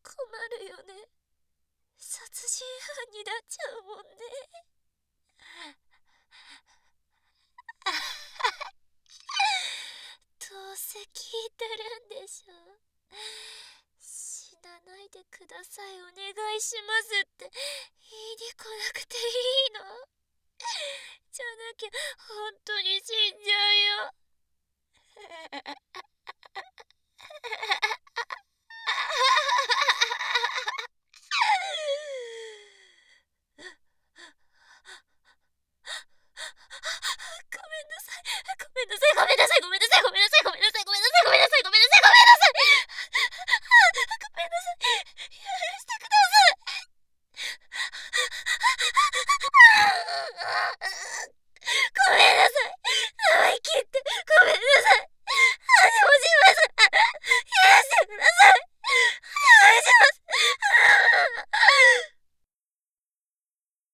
困るよね。殺人犯になっちゃうもんね。どうせ聞いてるんでしょ。死なないでください、お願いしますって言いに来なくていいの？じゃなきゃ本当に死んじゃうよ。